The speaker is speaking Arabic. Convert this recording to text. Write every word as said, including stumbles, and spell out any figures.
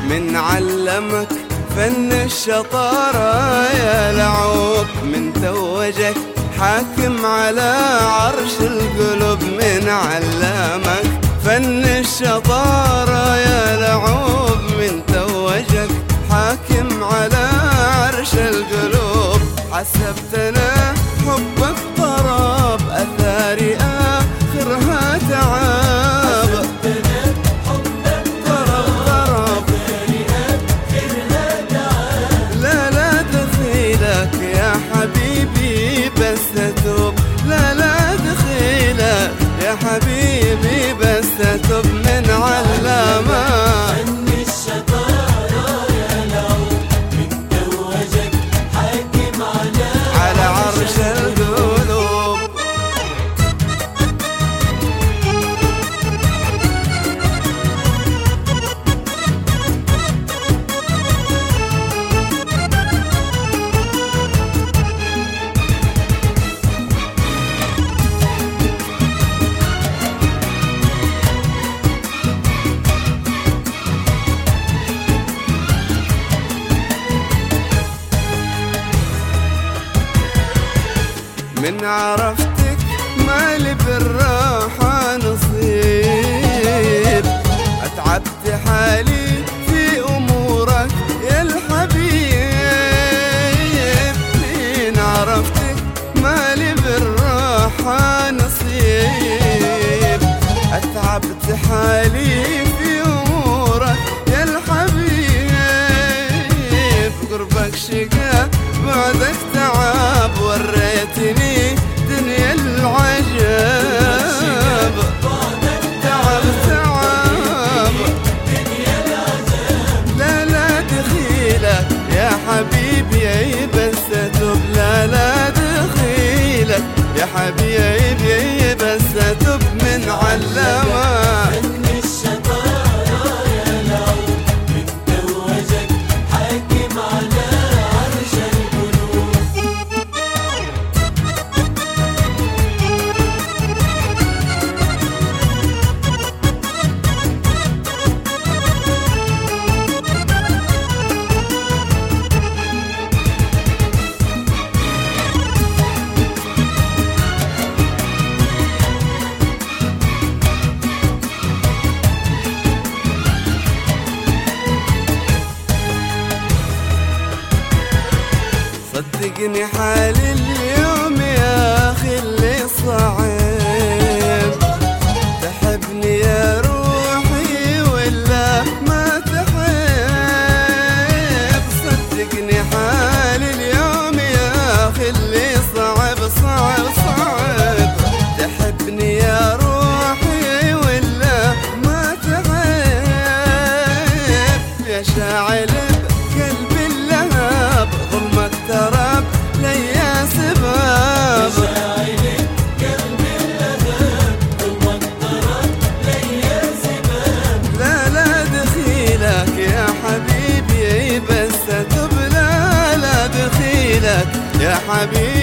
من علمك فن الشطارة يا لعوب؟ من توجك حاكم على عرش القلوب؟ من علمك فن الشطارة يا لعوب؟ من توجك حاكم على عرش القلوب؟ حسبتنا حبك طراب، أثاري آخرها تعاب. طرب طرب لا لا دخيلك يا حبيبي بس أتوب، لا لا دخيلك يا حبيبي بس أتوب. من علامة من عرفتك مالي بالراحة نصيب، أتعبت حالي في أمورك يا الحبيب. من عرفتك مالي بالراحة نصيب، أتعبت حالي في أمورك يا الحبيب. قربك شقا بعدك تعب، وريتني دنيا العجب. تعب تعب لا لا دخيلك يا حبيبي بس أتوب، لا لا دخيلك يا حبيبي بس أتوب. من علامة صدقني حال اليوم يا أخي اللي صعب، تحبني يا روحي ولا ما تحب؟ صدقني حال اليوم يا أخي اللي صعب صعب صعب، تحبني يا روحي ولا ما تحب؟ يا شاعل بقلبي اللهب ظلمك تراب ليا سباب. لا لا دخيلك يا حبيبي بس أتوب، لا لا دخيلك يا حبيبي